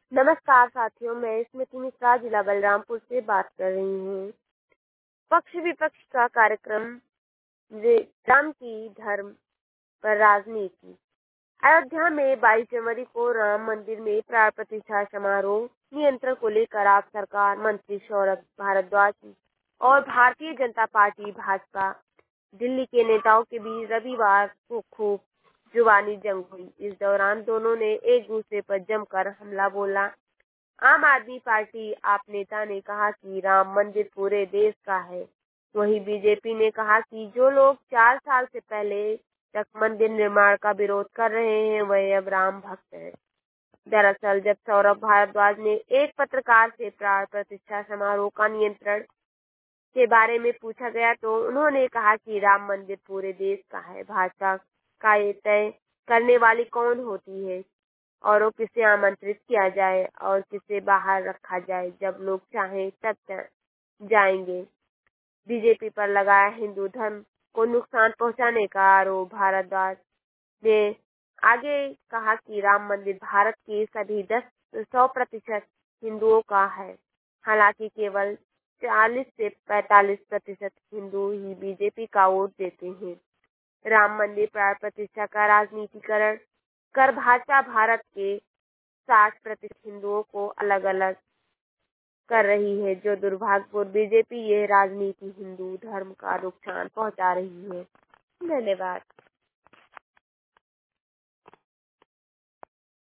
नमस्कार साथियों, मैं स्मृति मिश्रा जिला बलरामपुर से बात कर रही हूँ। पक्ष विपक्ष का कार्यक्रम राम की धर्म पर राजनीति। अयोध्या में 22 जनवरी को राम मंदिर में प्राण प्रतिष्ठा समारोह नियंत्रण को लेकर आप सरकार मंत्री सौरभ भारद्वाज और भारतीय जनता पार्टी भाजपा दिल्ली के नेताओं के बीच रविवार को खूब जुबानी जंग हुई। इस दौरान दोनों ने एक दूसरे पर जमकर हमला बोला। आम आदमी पार्टी आप नेता ने कहा कि राम मंदिर पूरे देश का है। वहीं बीजेपी ने कहा कि जो लोग 4 साल से पहले तक मंदिर निर्माण का विरोध कर रहे हैं वह अब राम भक्त हैं। दरअसल जब सौरभ भारद्वाज ने एक पत्रकार से प्राण प्रतिष्ठा समारोह का नियंत्रण के बारे में पूछा गया तो उन्होंने कहा कि राम मंदिर पूरे देश का है। भाजपा का ये तय करने वाली कौन होती है और वो किसे आमंत्रित किया जाए और किसे बाहर रखा जाए। जब लोग चाहें तब जाएंगे। बीजेपी पर लगाया हिंदू धर्म को नुकसान पहुंचाने का आरोप। भारद्वाज ने आगे कहा कि राम मंदिर भारत के सभी 100% हिंदुओं का है। हालांकि केवल 40 से 45% हिंदू ही बीजेपी का वोट देते हैं। राम मंदिर प्राण प्रतिष्ठा का राजनीतिकरण कर भाजपा भारत के 60% हिंदुओं को अलग अलग कर रही है, जो दुर्भाग्यपूर्ण। बीजेपी यह राजनीति हिंदू धर्म का नुकसान पहुंचा रही है। धन्यवाद।